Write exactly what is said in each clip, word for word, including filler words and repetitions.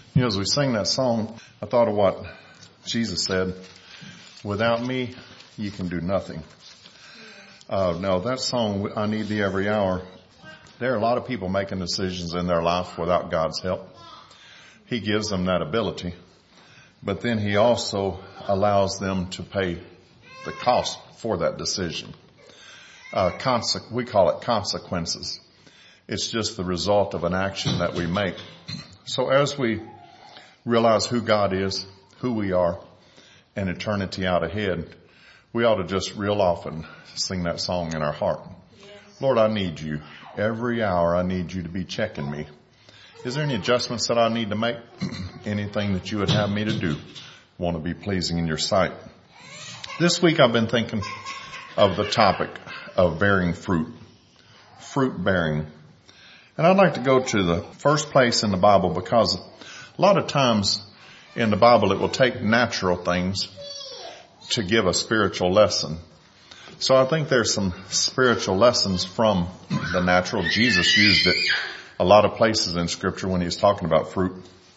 You know, as we sing that song, I thought of what Jesus said, without me, you can do nothing. Uh, now that song, I Need Thee Every Hour, there are a lot of people making decisions in their life without God's help. He gives them that ability, but then he also allows them to pay the cost for that decision. Uh, conse- we call it consequences. It's just the result of an action that we make. So as we realize who God is, who we are, and eternity out ahead, we ought to just real often sing that song in our heart. Yes. Lord, I need you. Every hour I need you to be checking me. Is there any adjustments that I need to make? Anything that you would have me to do? Want to be pleasing in your sight. This week I've been thinking of the topic of bearing fruit. Fruit bearing. And I'd like to go to the first place in the Bible because a lot of times in the Bible it will take natural things to give a spiritual lesson. So I think there's some spiritual lessons from the natural. Jesus used it a lot of places in Scripture when he was talking about fruit.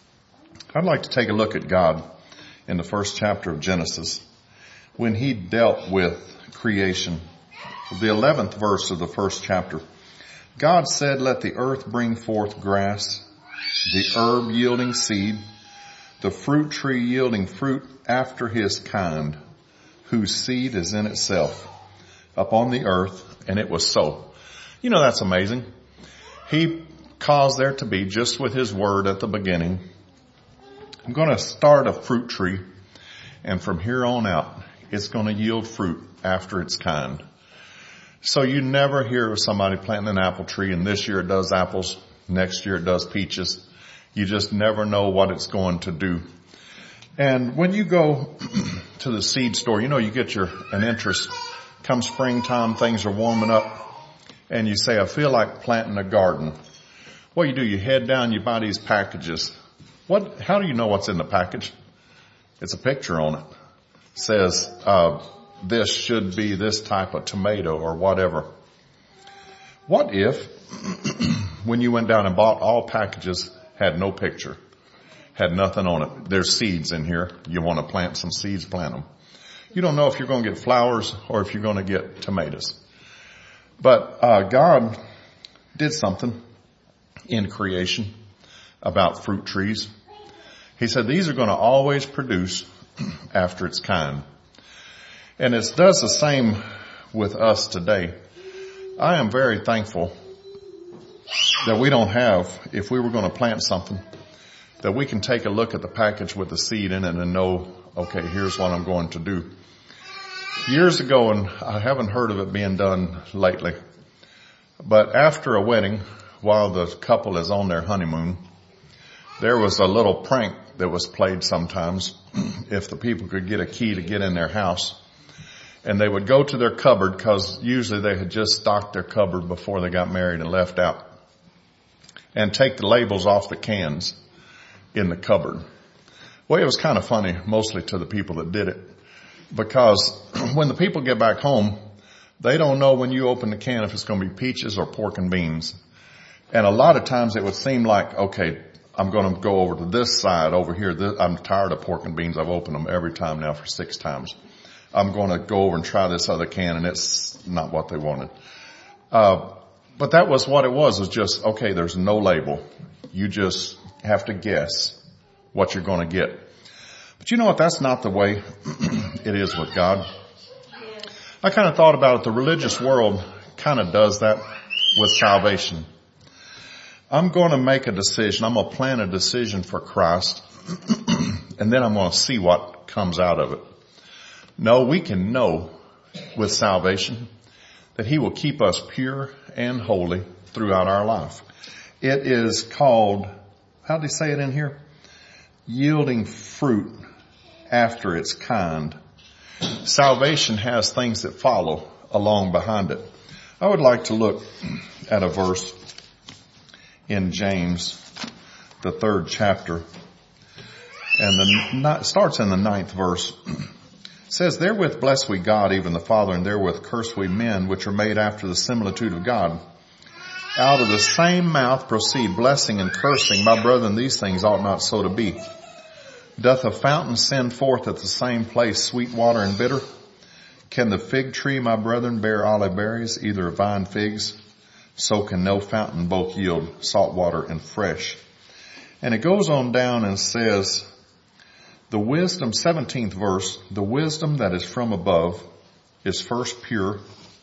I'd like to take a look at God in the first chapter of Genesis when he dealt with creation. The eleventh verse of the first chapter. God said, let the earth bring forth grass, the herb yielding seed, the fruit tree yielding fruit after his kind, whose seed is in itself, upon the earth, and it was so. You know, that's amazing. He caused there to be, just with his word at the beginning, I'm going to start a fruit tree, and from here on out, it's going to yield fruit after its kind. So you never hear of somebody planting an apple tree and this year it does apples, next year it does peaches. You just never know what it's going to do. And when you go to the seed store, you know, you get your, an interest. Come springtime, things are warming up and you say, I feel like planting a garden. What you do, you head down, you buy these packages. What, how do you know what's in the package? It's a picture on it. It says, uh, this should be this type of tomato or whatever. What if when you went down and bought all packages had no picture, had nothing on it? There's seeds in here. You want to plant some seeds, plant them. You don't know if you're going to get flowers or if you're going to get tomatoes. But uh, God did something in creation about fruit trees. He said these are going to always produce after its kind. And it does the same with us today. I am very thankful that we don't have, if we were going to plant something, that we can take a look at the package with the seed in it and know, okay, here's what I'm going to do. Years ago, and I haven't heard of it being done lately, but after a wedding, while the couple is on their honeymoon, there was a little prank that was played sometimes if the people could get a key to get in their house. And they would go to their cupboard because usually they had just stocked their cupboard before they got married and left out, and take the labels off the cans in the cupboard. Well, it was kind of funny, mostly to the people that did it, because when the people get back home, they don't know when you open the can if it's going to be peaches or pork and beans. And a lot of times it would seem like, okay, I'm going to go over to this side over here. I'm tired of pork and beans. I've opened them every time now for six times. I'm going to go over and try this other can, and it's not what they wanted. Uh, but that was what it was, was just, okay, there's no label. You just have to guess what you're going to get. But you know what? That's not the way it is with God. I kind of thought about it. The religious world kind of does that with salvation. I'm going to make a decision. I'm going to plan a decision for Christ, and then I'm going to see what comes out of it. No, we can know with salvation that he will keep us pure and holy throughout our life. It is called, how do they say it in here? Yielding fruit after its kind. Salvation has things that follow along behind it. I would like to look at a verse in James, the third chapter, and the starts in the ninth verse. It says, therewith bless we God, even the Father, and therewith curse we men, which are made after the similitude of God. Out of the same mouth proceed blessing and cursing. My brethren, these things ought not so to be. Doth a fountain send forth at the same place sweet water and bitter? Can the fig tree, my brethren, bear olive berries, either vine figs? So can no fountain both yield salt water and fresh. And it goes on down and says, the wisdom, seventeenth verse, the wisdom that is from above is first pure.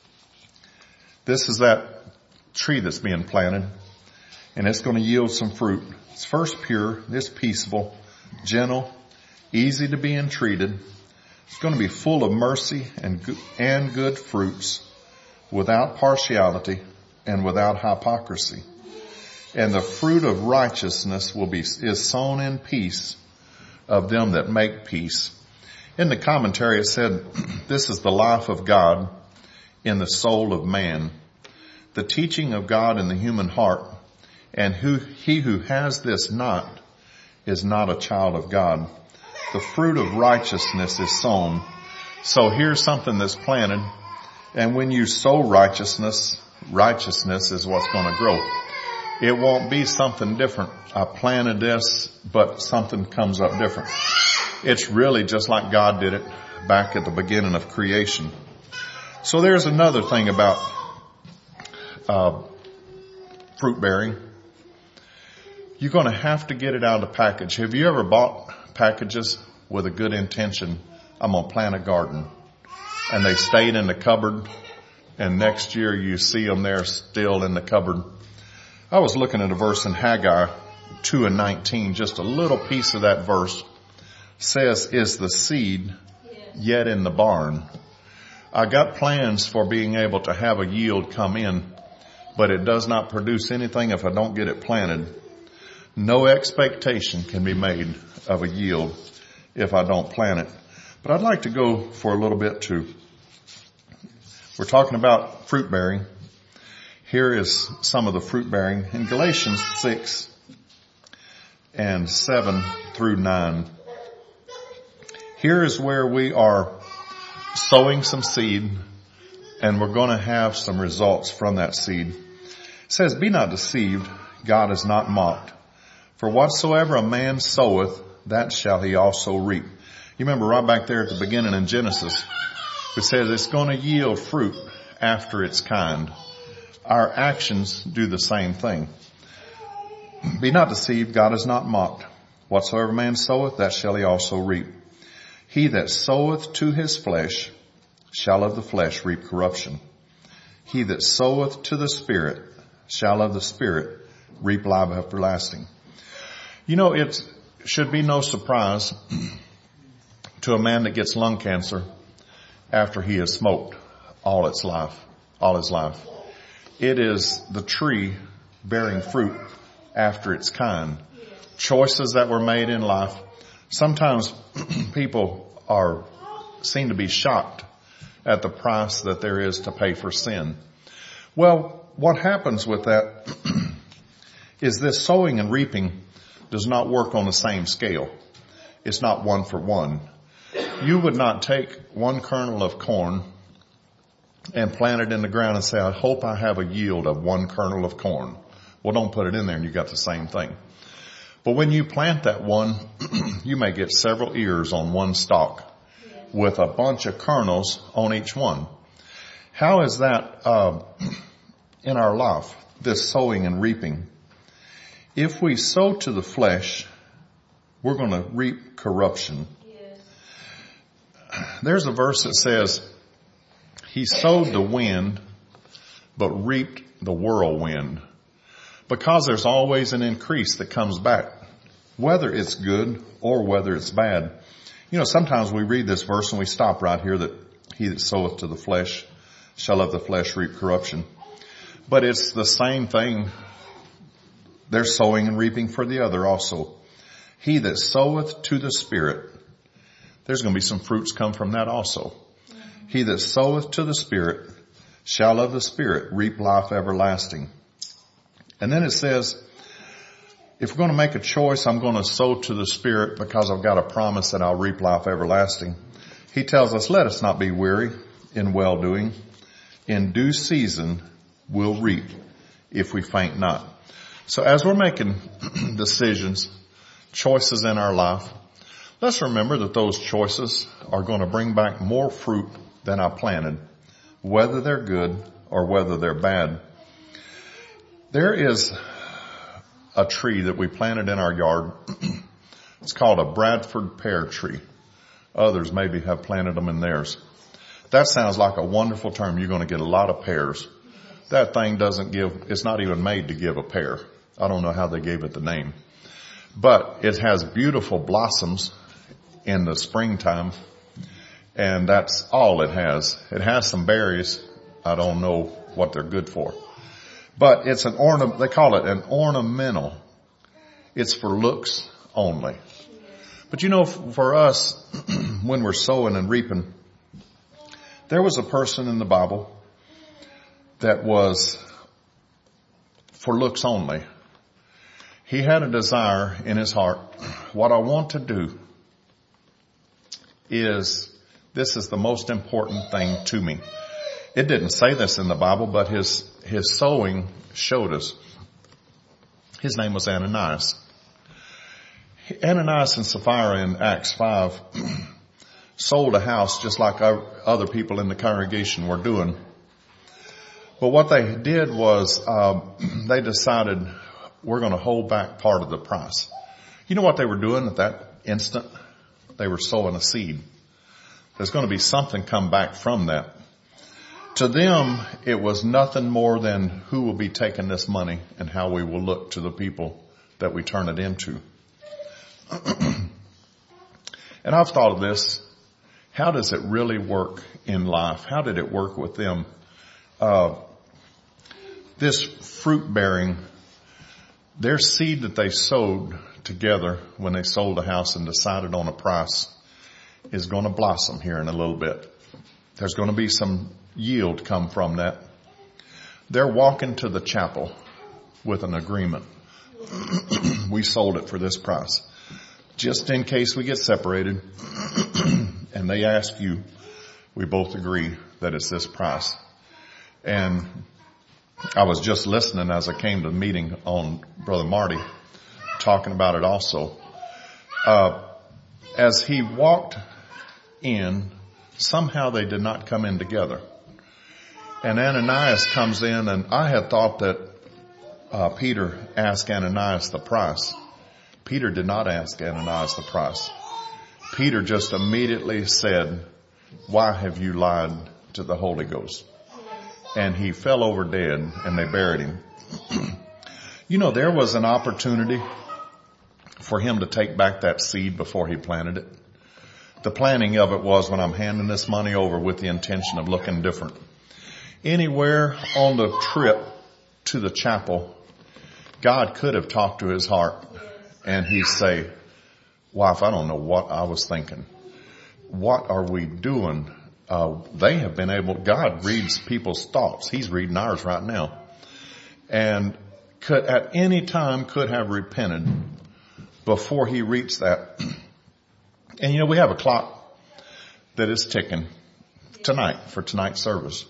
This is that tree that's being planted, and it's going to yield some fruit. It's first pure, it's peaceable, gentle, easy to be entreated. It's going to be full of mercy and good, and good fruits, without partiality and without hypocrisy. And the fruit of righteousness will be, is sown in peace of them that make peace. In the commentary it said, this is the life of God in the soul of man, the teaching of God in the human heart, and who, he who has this not is not a child of God. The fruit of righteousness is sown. So here's something that's planted, and when you sow righteousness, righteousness is what's going to grow. It won't be something different. I planted this, but something comes up different. It's really just like God did it back at the beginning of creation. So there's another thing about uh fruit bearing. You're going to have to get it out of the package. Have you ever bought packages with a good intention? I'm going to plant a garden. And they stayed in the cupboard, and next year you see them there still in the cupboard. I was looking at a verse in Haggai two and nineteen, just a little piece of that verse says, is the seed yet in the barn? I got plans for being able to have a yield come in, but it does not produce anything if I don't get it planted. No expectation can be made of a yield if I don't plant it. But I'd like to go for a little bit to, we're talking about fruit bearing. Here is some of the fruit bearing in Galatians six and seven through nine. Here is where we are sowing some seed, and we're going to have some results from that seed. It says, be not deceived, God is not mocked. For whatsoever a man soweth, that shall he also reap. You remember right back there at the beginning in Genesis, it says it's going to yield fruit after its kind. Our actions do the same thing. Be not deceived, God is not mocked. Whatsoever man soweth, that shall he also reap. He that soweth to his flesh shall of the flesh reap corruption. He that soweth to the Spirit shall of the Spirit reap life everlasting. You know, it should be no surprise to a man that gets lung cancer after he has smoked all its life, all his life. It is the tree bearing fruit after its kind. Choices that were made in life. Sometimes people are, seem to be shocked at the price that there is to pay for sin. Well, what happens with that is this sowing and reaping does not work on the same scale. It's not one for one. You would not take one kernel of corn and plant it in the ground and say, I hope I have a yield of one kernel of corn. Well, don't put it in there and you got the same thing. But when you plant that one, you may get several ears on one stalk with a bunch of kernels on each one. How is that uh, in our life, this sowing and reaping? If we sow to the flesh, we're going to reap corruption. Yes. There's a verse that says, he sowed the wind, but reaped the whirlwind. Because there's always an increase that comes back, whether it's good or whether it's bad. You know, sometimes we read this verse and we stop right here that he that soweth to the flesh shall of the flesh reap corruption. But it's the same thing. They're sowing and reaping for the other also. He that soweth to the Spirit, there's going to be some fruits come from that also. He that soweth to the Spirit shall of the Spirit reap life everlasting. And then it says, if we're going to make a choice, I'm going to sow to the Spirit because I've got a promise that I'll reap life everlasting. He tells us, let us not be weary in well-doing. In due season, we'll reap if we faint not. So as we're making decisions, choices in our life, let's remember that those choices are going to bring back more fruit than I planted, whether they're good or whether they're bad. There is a tree that we planted in our yard. It's called a Bradford pear tree. Others maybe have planted them in theirs. That sounds like a wonderful term. You're going to get a lot of pears. That thing doesn't give, it's not even made to give a pear. I don't know how they gave it the name. But it has beautiful blossoms in the springtime. And that's all it has. It has some berries. I don't know what they're good for. But it's an ornament, they call it an ornamental. It's for looks only. But you know, for us, when we're sowing and reaping, there was a person in the Bible that was for looks only. He had a desire in his heart. What I want to do is, this is the most important thing to me. It didn't say this in the Bible, but his, his sowing showed us. His name was Ananias. Ananias and Sapphira in Acts five sold a house just like other people in the congregation were doing. But what they did was, uh, they decided, we're going to hold back part of the price. You know what they were doing at that instant? They were sowing a seed. There's going to be something come back from that. To them, it was nothing more than who will be taking this money and how we will look to the people that we turn it into. And I've thought of this. How does it really work in life? How did it work with them? Uh, this fruit bearing, their seed that they sowed together when they sold a house and decided on a price is going to blossom here in a little bit. There's going to be some yield come from that. They're walking to the chapel with an agreement. We sold it for this price. Just in case we get separated and they ask you, we both agree that it's this price. And I was just listening as I came to the meeting on Brother Marty talking about it also. Uh, as he walked in, somehow they did not come in together. And Ananias comes in, and I had thought that uh, Peter asked Ananias the price. Peter did not ask Ananias the price. Peter just immediately said, why have you lied to the Holy Ghost? And he fell over dead, and they buried him. You know, there was an opportunity for him to take back that seed before he planted it. The planning of it was, when I'm handing this money over with the intention of looking different. Anywhere on the trip to the chapel, God could have talked to his heart, and he'd say, wife, I don't know what I was thinking. What are we doing? Uh, they have been able, God reads people's thoughts. He's reading ours right now. And could, at any time, could have repented before he reached that. And you know, we have a clock that is ticking tonight for tonight's service.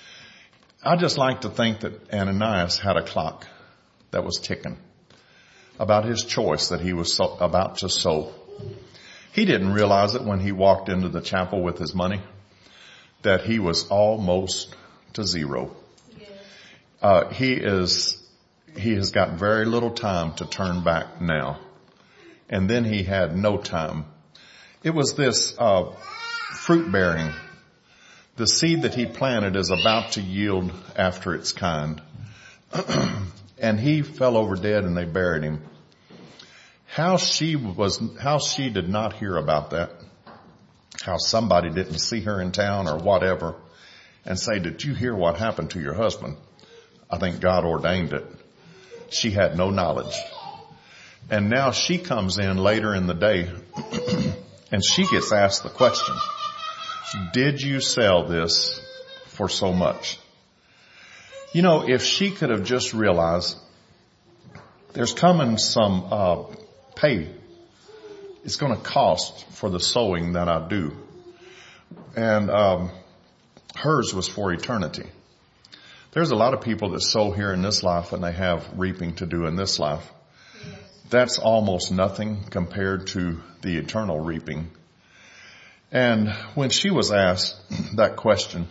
I just like to think that Ananias had a clock that was ticking about his choice that he was so, about to sow. He didn't realize it when he walked into the chapel with his money, that he was almost to zero. Uh, he is, he has got very little time to turn back now. And then he had no time. It was this, uh, fruit bearing. The seed that he planted is about to yield after its kind. And he fell over dead and they buried him. How she was, how she did not hear about that. How somebody didn't see her in town or whatever and say, did you hear what happened to your husband? I think God ordained it. She had no knowledge. And now she comes in later in the day and she gets asked the question, did you sell this for so much? You know, if she could have just realized there's coming some uh pay. It's going to cost for the sowing that I do. And um hers was for eternity. There's a lot of people that sow here in this life and they have reaping to do in this life. That's almost nothing compared to the eternal reaping. And when she was asked that question,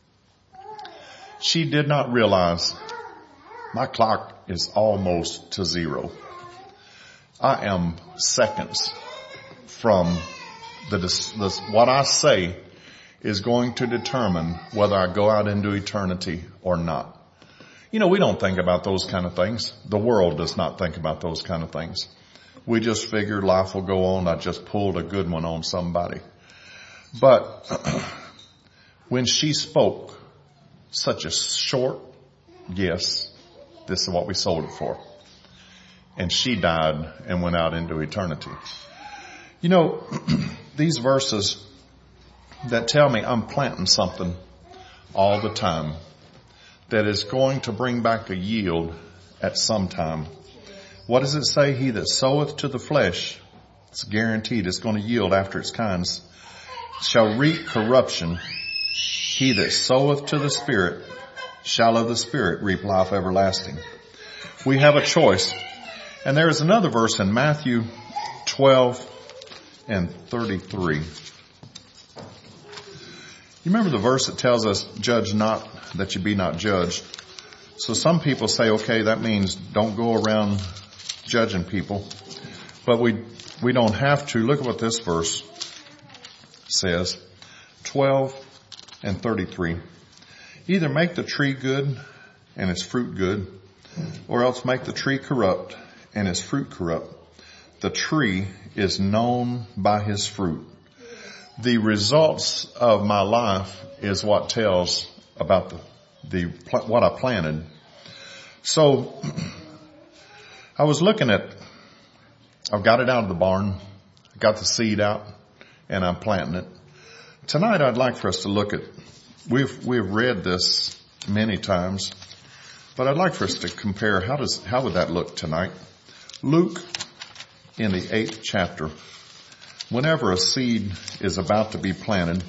she did not realize my clock is almost to zero. I am seconds from the, the what I say is going to determine whether I go out into eternity or not. You know, we don't think about those kind of things. The world does not think about those kind of things. We just figure life will go on. I just pulled a good one on somebody. But when she spoke such a short, yes, this is what we sold it for. And she died and went out into eternity. You know, these verses that tell me I'm planting something all the time that is going to bring back a yield at some time. What does it say? He that soweth to the flesh, it's guaranteed it's going to yield after its kinds, shall reap corruption. He that soweth to the Spirit shall of the Spirit reap life everlasting. We have a choice. And there is another verse in Matthew twelve and thirty-three. You remember the verse that tells us, judge not that you be not judged. So some people say, okay, that means don't go around judging people. But we, we don't have to. Look at what this verse says. twelve and thirty-three. Either make the tree good and its fruit good, or else make the tree corrupt and its fruit corrupt. The tree is known by his fruit. The results of my life is what tells about the, the, what I planted. So I was looking at, I've got it out of the barn, got the seed out, and I'm planting it. Tonight I'd like for us to look at, we've, we've read this many times, but I'd like for us to compare how does, how would that look tonight? Luke in the eighth chapter. Whenever a seed is about to be planted,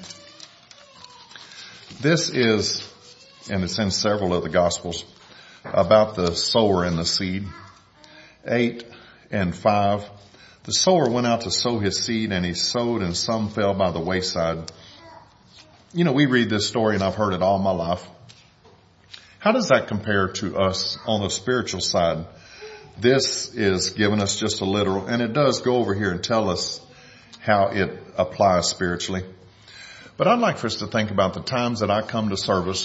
this is, and it's in several of the Gospels, about the sower and the seed. Eight and five. The sower went out to sow his seed, and he sowed, and some fell by the wayside. You know, we read this story, and I've heard it all my life. How does that compare to us on the spiritual side? This is giving us just a literal, and it does go over here and tell us how it applies spiritually. But I'd like for us to think about the times that I come to service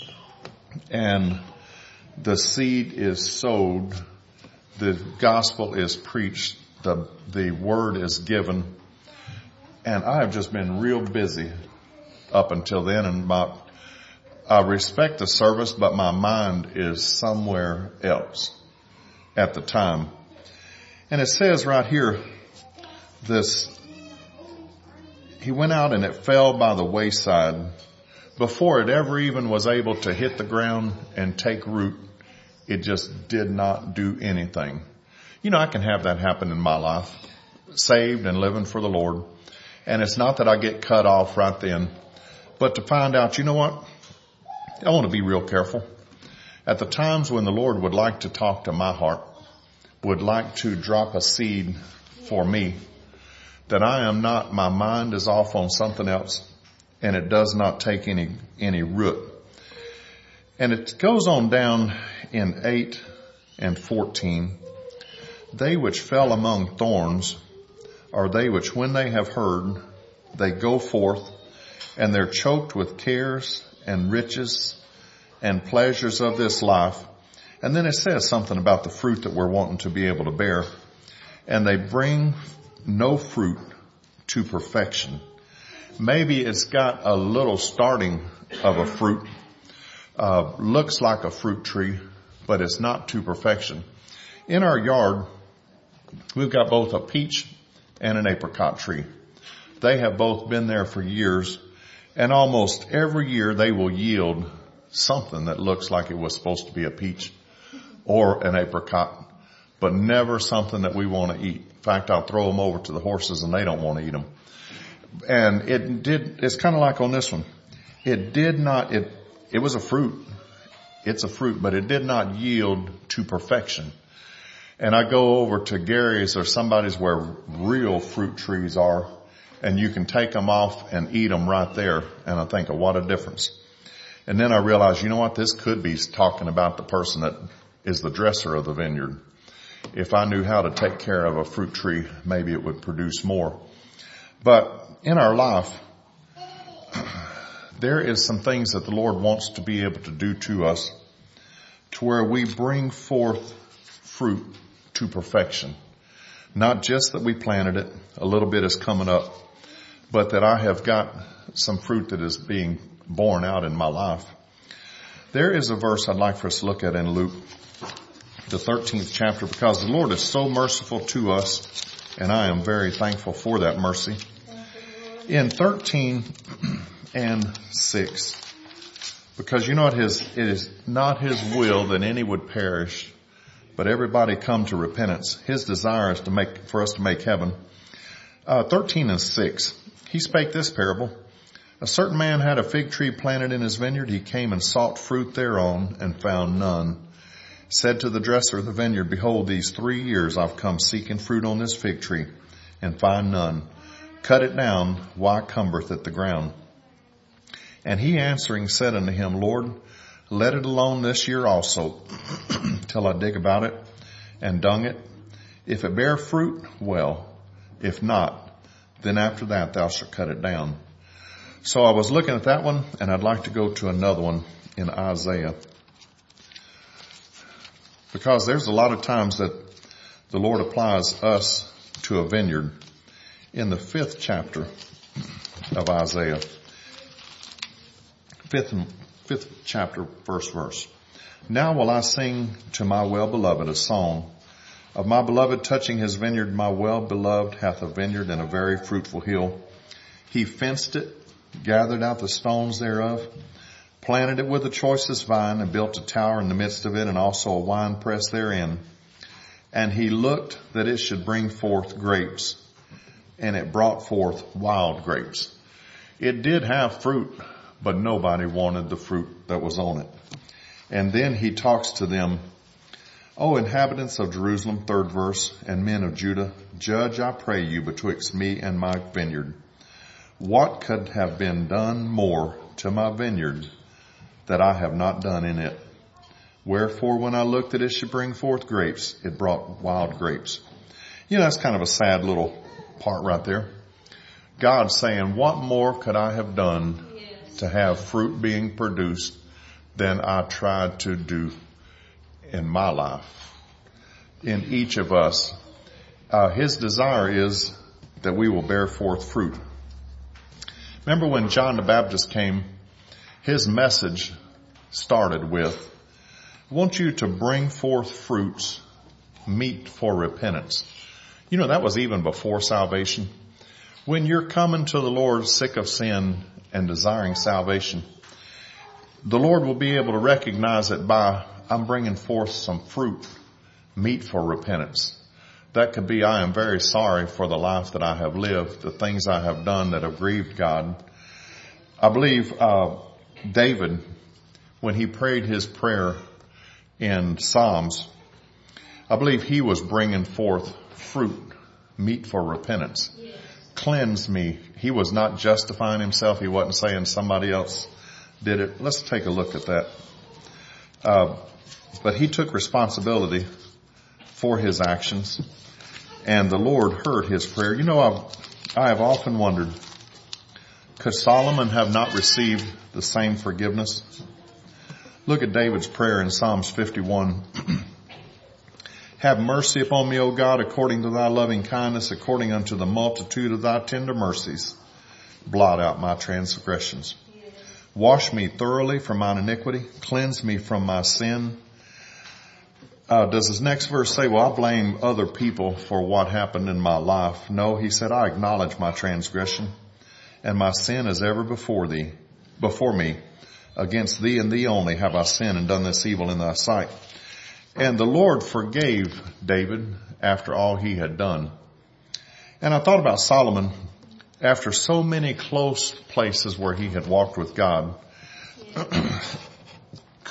and the seed is sowed, the gospel is preached, the, the word is given, and I have just been real busy up until then, and my, I respect the service, but my mind is somewhere else at the time. And it says right here, this, he went out and it fell by the wayside. Before it ever even was able to hit the ground and take root, it just did not do anything. You know, I can have that happen in my life, saved and living for the Lord. And it's not that I get cut off right then, but to find out, you know what? I want to be real careful. At the times when the Lord would like to talk to my heart, would like to drop a seed for me, that I am not, my mind is off on something else, and it does not take any, any root. And it goes on down in eight and fourteen. They which fell among thorns are they which when they have heard, they go forth, and they're choked with cares and riches and pleasures of this life. And then it says something about the fruit that we're wanting to be able to bear. And they bring no fruit to perfection. Maybe it's got a little starting of a fruit, uh, looks like a fruit tree, but it's not to perfection. In our yard, we've got both a peach and an apricot tree. They have both been there for years, and almost every year they will yield something that looks like it was supposed to be a peach or an apricot, but never something that we want to eat. In fact, I'll throw them over to the horses and they don't want to eat them. And it did, it's kind of like on this one. It did not, it, it was a fruit. it's a fruit, but it did not yield to perfection. And I go over to Gary's or somebody's where real fruit trees are, and you can take them off and eat them right there. And I think, oh, what a difference. And then I realized, you know what, this could be talking about the person that is the dresser of the vineyard. If I knew how to take care of a fruit tree, maybe it would produce more. But in our life, there is some things that the Lord wants to be able to do to us to where we bring forth fruit to perfection. Not just that we planted it, a little bit is coming up, but that I have got some fruit that is being born out in my life. There is a verse I'd like for us to look at in Luke, the thirteenth chapter, because the Lord is so merciful to us, and I am very thankful for that mercy. In thirteen and six, because you know what, his, it is not his will that any would perish, but everybody come to repentance. His desire is to make, for us to make heaven. Uh, thirteen and six, he spake this parable. A certain man had a fig tree planted in his vineyard. He came and sought fruit thereon and found none. Said to the dresser of the vineyard, behold, these three years I've come seeking fruit on this fig tree and find none. Cut it down. Why cumbereth it the ground? And he answering said unto him, Lord, let it alone this year also, till I dig about it and dung it. If it bear fruit, well. If not, then after that thou shalt cut it down. So I was looking at that one, and I'd like to go to another one in Isaiah. Because there's a lot of times that the Lord applies us to a vineyard. In the fifth chapter of Isaiah, fifth, fifth chapter, first verse. Now will I sing to my well-beloved a song of my beloved touching his vineyard. My well-beloved hath a vineyard and a very fruitful hill. He fenced it, gathered out the stones thereof, planted it with the choicest vine, and built a tower in the midst of it, and also a wine press therein. And he looked that it should bring forth grapes, and it brought forth wild grapes. It did have fruit, but nobody wanted the fruit that was on it. And then he talks to them, O inhabitants of Jerusalem, third verse, and men of Judah, judge, I pray you, betwixt me and my vineyard. What could have been done more to my vineyard that I have not done in it? Wherefore, when I looked that it should bring forth grapes, it brought wild grapes. You know, that's kind of a sad little part right there. God saying, what more could I have done yes. to have fruit being produced than I tried to do in my life, in each of us? Uh, his desire is that we will bear forth fruit. Remember when John the Baptist came, his message started with, I want you to bring forth fruits meet for repentance. You know, that was even before salvation. When you're coming to the Lord sick of sin and desiring salvation, the Lord will be able to recognize it by, I'm bringing forth some fruit, meet for repentance. That could be, I am very sorry for the life that I have lived, the things I have done that have grieved God. I believe uh David, when he prayed his prayer in Psalms, I believe he was bringing forth fruit, meet for repentance. Yes. Cleanse me. He was not justifying himself. He wasn't saying somebody else did it. Let's take a look at that. Uh, but he took responsibility for his actions, and the Lord heard his prayer. You know, I've, I have often wondered, could Solomon have not received the same forgiveness? Look at David's prayer in Psalms fifty-one. Have mercy upon me, O God, according to thy loving kindness, according unto the multitude of thy tender mercies. Blot out my transgressions. Wash me thoroughly from mine iniquity. Cleanse me from my sin. Uh, does his next verse say, well, I blame other people for what happened in my life? No, he said, I acknowledge my transgression, and my sin is ever before thee, before me. Against thee and thee only have I sinned and done this evil in thy sight. And the Lord forgave David after all he had done. And I thought about Solomon after so many close places where he had walked with God.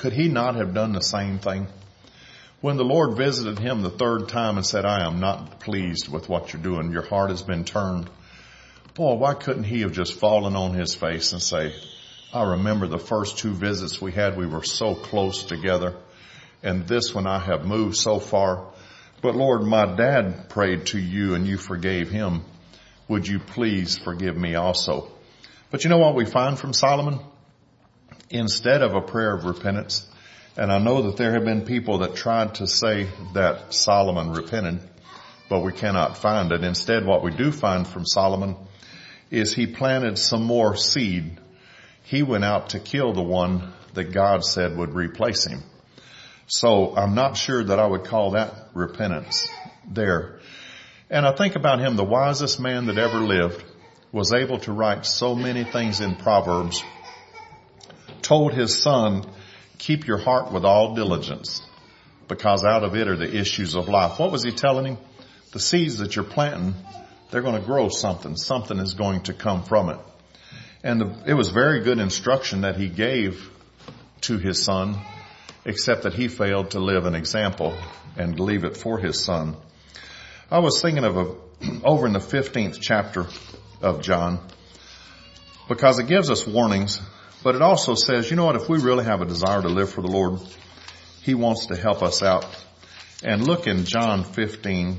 could he not have done the same thing? When the Lord visited him the third time and said, I am not pleased with what you're doing. Your heart has been turned. Boy, why couldn't he have just fallen on his face and say, I remember the first two visits we had, we were so close together. And this one I have moved so far. But Lord, my dad prayed to you and you forgave him. Would you please forgive me also? But you know what we find from Solomon? Instead of a prayer of repentance, and I know that there have been people that tried to say that Solomon repented, but we cannot find it. Instead, what we do find from Solomon is he planted some more seed. He went out to kill the one that God said would replace him. So I'm not sure that I would call that repentance there. And I think about him, the wisest man that ever lived, was able to write so many things in Proverbs, told his son, keep your heart with all diligence, because out of it are the issues of life. What was he telling him? The seeds that you're planting, they're going to grow something. Something is going to come from it. And the, it was very good instruction that he gave to his son, except that he failed to live an example and leave it for his son. I was thinking of a, over in the fifteenth chapter of John, because it gives us warnings, but it also says, you know what, if we really have a desire to live for the Lord, he wants to help us out. And look in John fifteen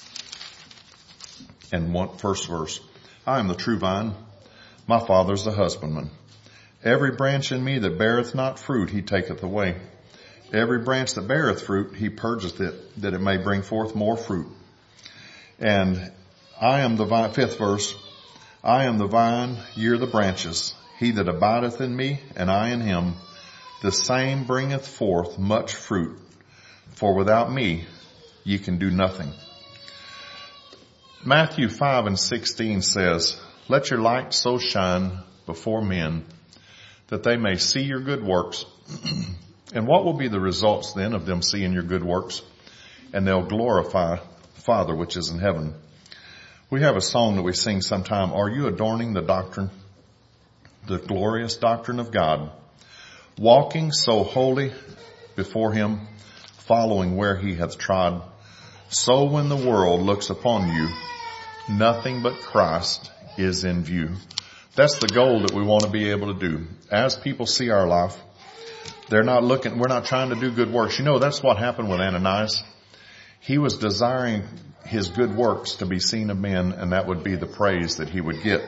and one, first verse. I am the true vine. My Father is the husbandman. Every branch in me that beareth not fruit, he taketh away. Every branch that beareth fruit, he purgeth it, that it may bring forth more fruit. And I am the vine, fifth verse. I am the vine, ye are the branches. He that abideth in me, and I in him, the same bringeth forth much fruit. For without me, ye can do nothing. Matthew five and sixteen says, let your light so shine before men that they may see your good works. And what will be the results then of them seeing your good works? And they'll glorify Father which is in heaven. We have a song that we sing sometime. Are you adorning the doctrine, the glorious doctrine of God, walking so holy before him, following where he hath trod? So when the world looks upon you, nothing but Christ is in view. That's the goal that we want to be able to do. As people see our life, they're not looking, we're not trying to do good works. You know, that's what happened with Ananias. He was desiring his good works to be seen of men, and that would be the praise that he would get.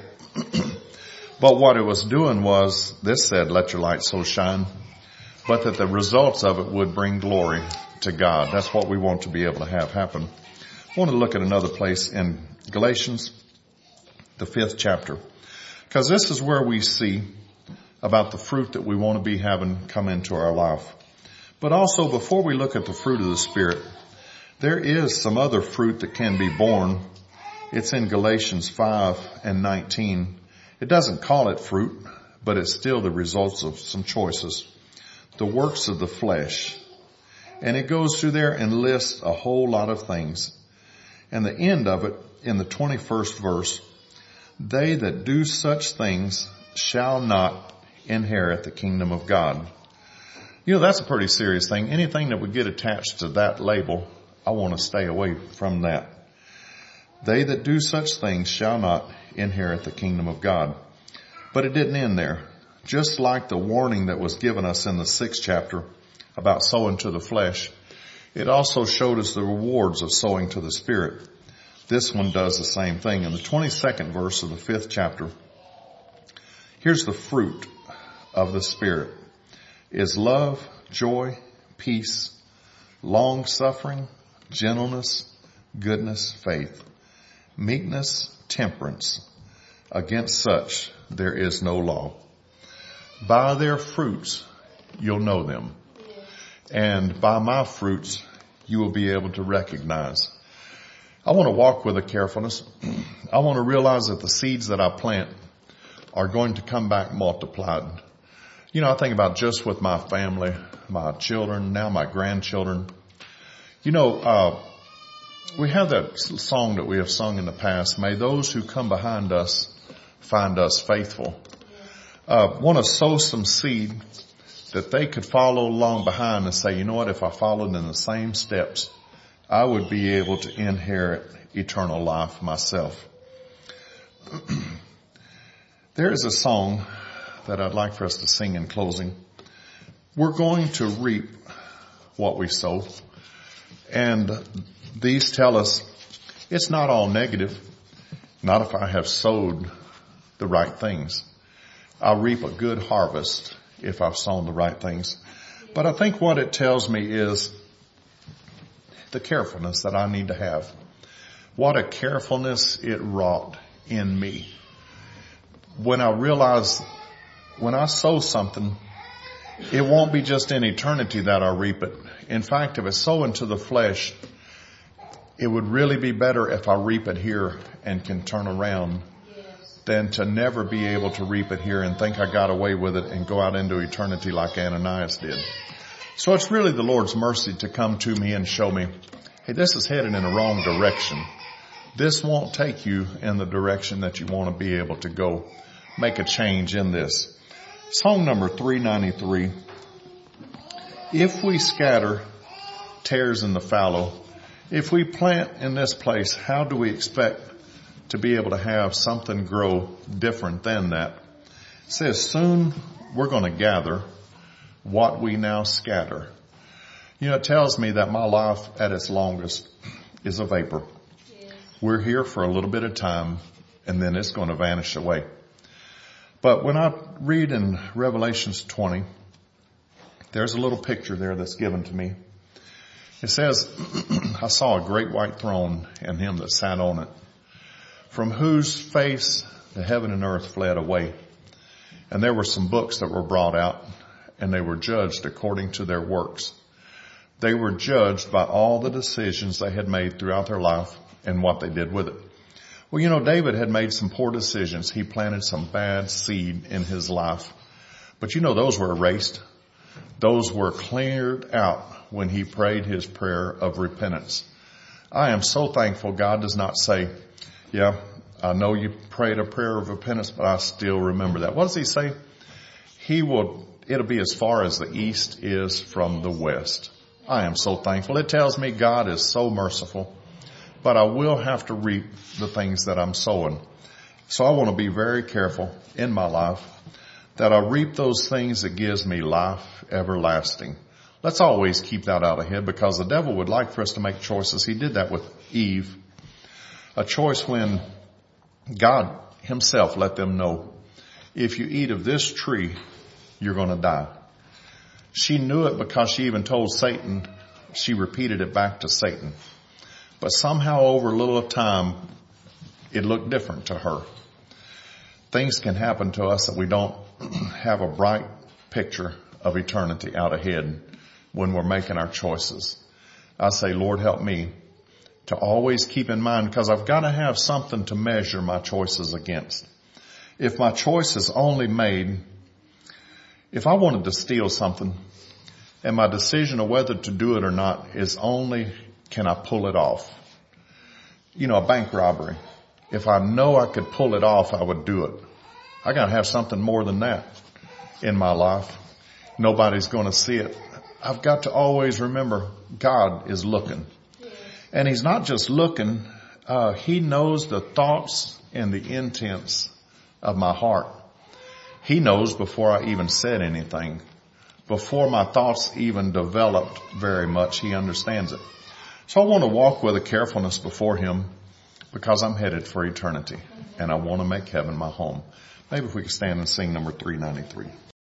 But what it was doing was, this said, let your light so shine, but that the results of it would bring glory to God. That's what we want to be able to have happen. I want to look at another place in Galatians, the fifth chapter, because this is where we see about the fruit that we want to be having come into our life. But also, before we look at the fruit of the Spirit, there is some other fruit that can be born. It's in Galatians five and nineteen. It doesn't call it fruit, but it's still the results of some choices. The works of the flesh. And it goes through there and lists a whole lot of things. And the end of it, in the twenty-first verse, they that do such things shall not inherit the kingdom of God. You know, that's a pretty serious thing. Anything that would get attached to that label, I want to stay away from that. They that do such things shall not inherit the kingdom of God. But it didn't end there. Just like the warning that was given us in the sixth chapter about sowing to the flesh, it also showed us the rewards of sowing to the Spirit. This one does the same thing. In the twenty-second verse of the fifth chapter, here's the fruit of the Spirit is love, joy, peace, long suffering, gentleness, goodness, faith, meekness, temperance. Against such there is no law. By their fruits you'll know them. And by my fruits you will be able to recognize. I want to walk with a carefulness. I want to realize that the seeds that I plant are going to come back multiplied. You know, I think about just with my family, my children, now my grandchildren. You know, uh, we have that song that we have sung in the past. May those who come behind us find us faithful. Uh, want to sow some seed that they could follow along behind and say, you know what, if I followed in the same steps, I would be able to inherit eternal life myself. There is a song that I'd like for us to sing in closing. We're going to reap what we sow. And these tell us it's not all negative. Not if I have sowed the right things. I'll reap a good harvest if I've sown the right things. But I think what it tells me is the carefulness that I need to have. What a carefulness it wrought in me. When I realize when I sow something, it won't be just in eternity that I reap it. In fact, if it's sow into the flesh, it would really be better if I reap it here and can turn around than to never be able to reap it here and think I got away with it and go out into eternity like Ananias did. So it's really the Lord's mercy to come to me and show me, hey, this is headed in the wrong direction. This won't take you in the direction that you want to be able to go. Make a change in this. Song number three ninety-three. If we scatter tares in the fallow, if we plant in this place, how do we expect to be able to have something grow different than that? It says, soon we're going to gather what we now scatter. You know, it tells me that my life at its longest is a vapor. Yes. We're here for a little bit of time and then it's going to vanish away. But when I read in Revelations twenty, there's a little picture there that's given to me. It says, I saw a great white throne and him that sat on it, from whose face the heaven and earth fled away. And there were some books that were brought out, and they were judged according to their works. They were judged by all the decisions they had made throughout their life and what they did with it. Well, you know, David had made some poor decisions. He planted some bad seed in his life. But you know, those were erased. Those were cleared out when he prayed his prayer of repentance. I am so thankful God does not say, yeah, I know you prayed a prayer of repentance, but I still remember that. What does he say? He will, it'll be as far as the east is from the west. I am so thankful. It tells me God is so merciful, but I will have to reap the things that I'm sowing. So I want to be very careful in my life that I reap those things that gives me life everlasting. Let's always keep that out ahead because the devil would like for us to make choices. He did that with Eve. A choice when God himself let them know, if you eat of this tree, you're going to die. She knew it because she even told Satan, she repeated it back to Satan. But somehow over a little of time, it looked different to her. Things can happen to us that we don't have a bright picture of eternity out ahead when we're making our choices. I say, Lord, help me to always keep in mind, because I've got to have something to measure my choices against. If my choice is only made, if I wanted to steal something and my decision of whether to do it or not is only, can I pull it off? You know, a bank robbery. If I know I could pull it off, I would do it. I got to have something more than that in my life. Nobody's going to see it. I've got to always remember God is looking. And he's not just looking, uh, he knows the thoughts and the intents of my heart. He knows before I even said anything. Before my thoughts even developed very much, he understands it. So I want to walk with a carefulness before him because I'm headed for eternity and I want to make heaven my home. Maybe if we could stand and sing number three ninety-three.